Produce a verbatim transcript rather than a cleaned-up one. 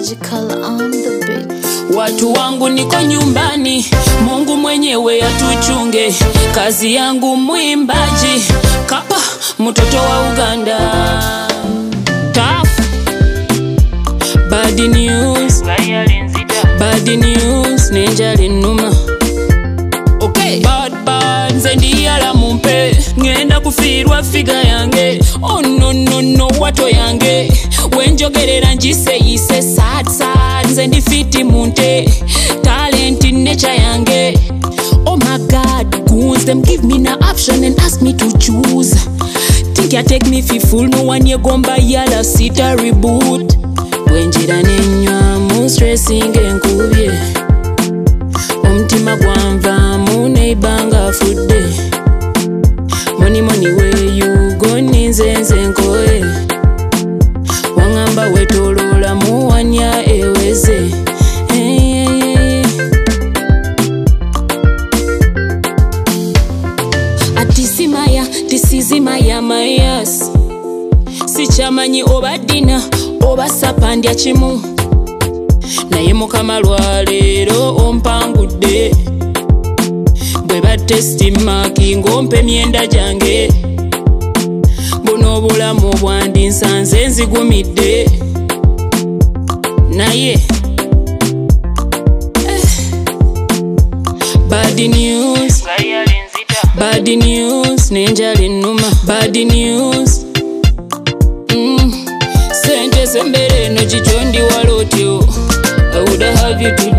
Magical on the beat. Watu wangu niko nyumbani, Mungu mwenyewe atuchunge. Kazi yangu mwimbaji, kapa mtoto wa Uganda. Tough. Bad news, bad news, ninja linuma. Okay. Bad bad, zendi ala mumpe, ngenda kufirwa figa yange. Oh no no no, wato yange. Wenjogerera njise yise sad sad, zendi fiti munte. Talent in nature yange. Oh my God, goons them give me no option and ask me to choose. Think ya take me fi full, no one ye gomba yala sita reboot. Wenjira nenywa mu stressing enkubye. Omtima gwanva mu neibanga fudde. Money money where you go ninze nze nkoye. Wangamba wetolola mu wanya eweze. Hey, hey, hey. Atisimaya, tisizimaya mayas. Sichamanyi oba dina, oba sapandya chimu. Naye mukama lwaleero ompangudde. Bwe batesti maki ngompe myenda jange. Buno obulamu bwandi nsanze nzigumidde. Naye eh. Bad news, bad news, ninja linuma. Bad news, mm. Sente sembere no chichondi walotyo. I would have you to